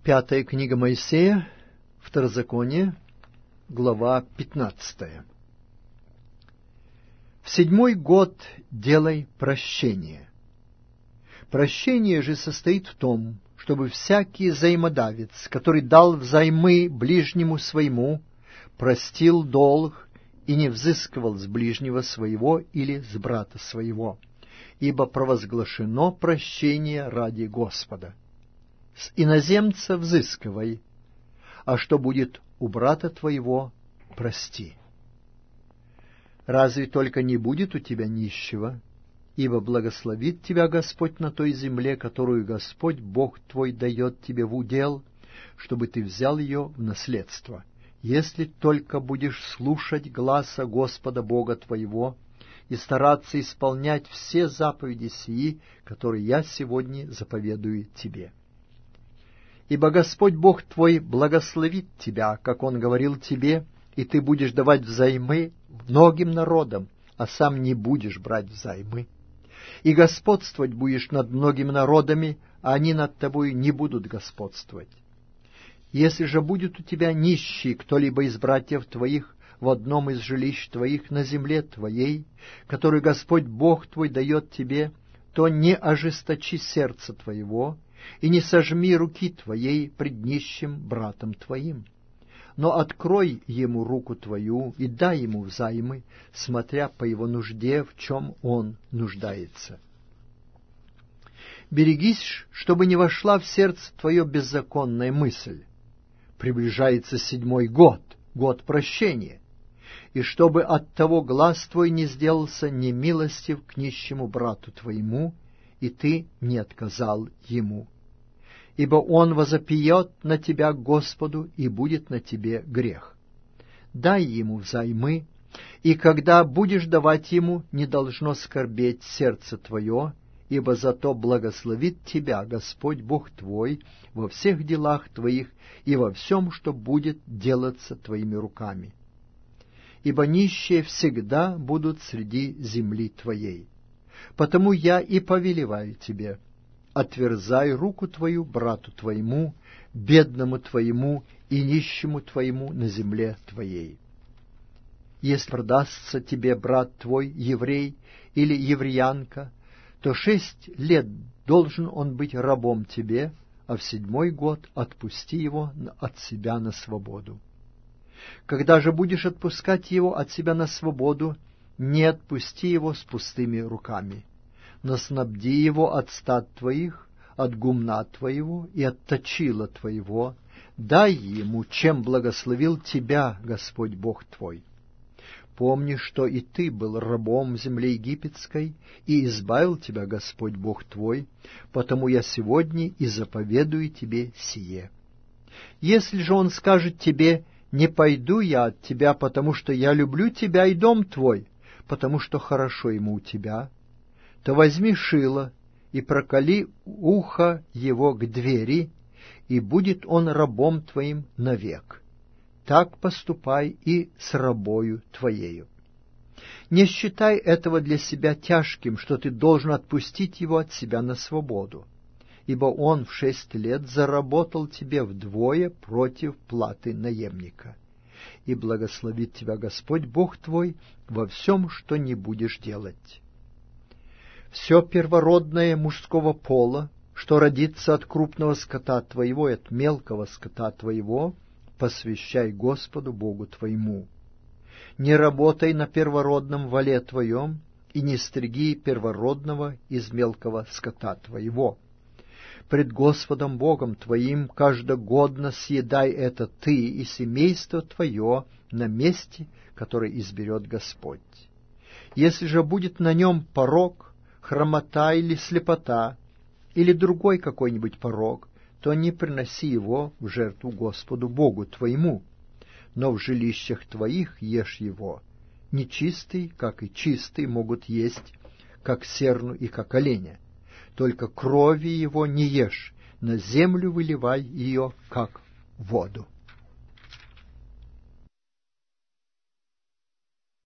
Пятая книга Моисея, Второзаконие, глава 15. В 7-й год делай прощение. Прощение же состоит в том, чтобы всякий взаимодавец, который дал взаймы ближнему своему, простил долг и не взыскивал с ближнего своего или с брата своего, ибо провозглашено прощение ради Господа. С иноземца взыскивай, а что будет у брата твоего, прости. Разве только не будет у тебя нищего, ибо благословит тебя Господь на той земле, которую Господь Бог твой дает тебе в удел, чтобы ты взял ее в наследство, если только будешь слушать гласа Господа Бога твоего и стараться исполнять все заповеди сии, которые я сегодня заповедую тебе. Ибо Господь Бог твой благословит тебя, как Он говорил тебе, и ты будешь давать взаймы многим народам, а сам не будешь брать взаймы. И господствовать будешь над многими народами, а они над тобой не будут господствовать. Если же будет у тебя нищий кто-либо из братьев твоих в одном из жилищ твоих на земле твоей, которую Господь Бог твой дает тебе, то не ожесточи сердце твоего, и не сожми руки твоей пред нищим братом твоим, но открой ему руку твою и дай ему взаймы, смотря по его нужде, в чем он нуждается. Берегись, чтобы не вошла в сердце твое беззаконная мысль. Приближается 7-й год, год прощения, и чтобы от того глаз твой не сделался немилостив к нищему брату твоему, и ты не отказал ему. Ибо он возопьет на тебя к Господу, и будет на тебе грех. Дай ему взаймы, и когда будешь давать ему, не должно скорбеть сердце твое, ибо зато благословит тебя Господь Бог твой во всех делах твоих и во всем, что будет делаться твоими руками. Ибо нищие всегда будут среди земли твоей. Потому я и повелеваю тебе: отверзай руку твою брату твоему, бедному твоему и нищему твоему на земле твоей. Если продастся тебе брат твой, еврей или евреянка, то 6 лет должен он быть рабом тебе, а в 7-й год отпусти его от себя на свободу. Когда же будешь отпускать его от себя на свободу, не отпусти его с пустыми руками, но снабди его от стад твоих, от гумна твоего и от точила твоего, дай ему, чем благословил тебя Господь Бог твой. Помни, что и ты был рабом в земле египетской, и избавил тебя Господь Бог твой, потому я сегодня и заповедую тебе сие. Если же он скажет тебе: не пойду я от тебя, потому что я люблю тебя и дом твой, потому что хорошо ему у тебя, то возьми шило и проколи ухо его к двери, и будет он рабом твоим навек. Так поступай и с рабою твоею. Не считай этого для себя тяжким, что ты должен отпустить его от себя на свободу, ибо он в 6 лет заработал тебе вдвое против платы наемника. И благословит тебя Господь Бог твой во всем, что не будешь делать. Все первородное мужского пола, что родится от крупного скота твоего и от мелкого скота твоего, посвящай Господу Богу твоему. Не работай на первородном воле твоем, и не стриги первородного из мелкого скота твоего. Пред Господом Богом твоим каждогодно съедай это ты и семейство твое на месте, которое изберет Господь. Если же будет на нем порок, хромота или слепота, или другой какой-нибудь порок, то не приноси его в жертву Господу Богу твоему, но в жилищах твоих ешь его. Нечистый, как и чистый, могут есть, как серну и как оленя. Только крови его не ешь, на землю выливай ее, как воду.